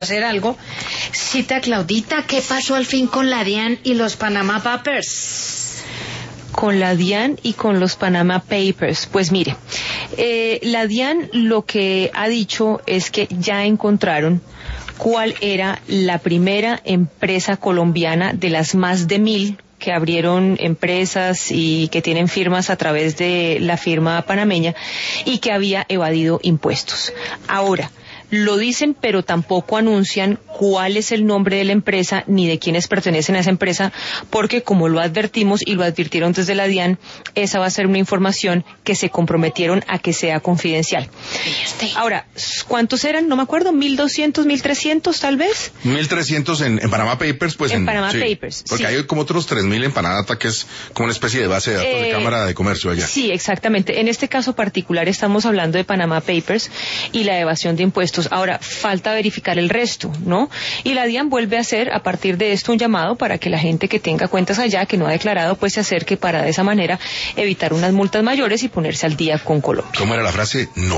hacer algo. Cita Claudita, ¿qué pasó al fin con la DIAN y los Panama Papers? Con la DIAN y con los Panama Papers. Pues mire, la DIAN lo que ha dicho es que ya encontraron cuál era la primera empresa colombiana de las más de 1.000 que abrieron empresas y que tienen firmas a través de la firma panameña y que había evadido impuestos. Ahora, lo dicen, pero tampoco anuncian cuál es el nombre de la empresa ni de quiénes pertenecen a esa empresa, porque como lo advertimos y lo advirtieron desde la DIAN, esa va a ser una información que se comprometieron a que sea confidencial. Ahora, ¿cuántos eran? No me acuerdo, 1.200, 1.300 tal vez. 1.300 en Panama Papers, pues en Panama sí, Papers. porque sí. Hay como otros 3.000 en Panata, que es como una especie de base de datos de Cámara de Comercio allá. Sí, exactamente. En este caso particular estamos hablando de Panama Papers y la evasión de impuestos. Ahora, falta verificar el resto, ¿no? Y la DIAN vuelve a hacer, a partir de esto, un llamado para que la gente que tenga cuentas allá, que no ha declarado, pues se acerque para de esa manera evitar unas multas mayores y ponerse al día con Colombia. ¿Cómo era la frase? No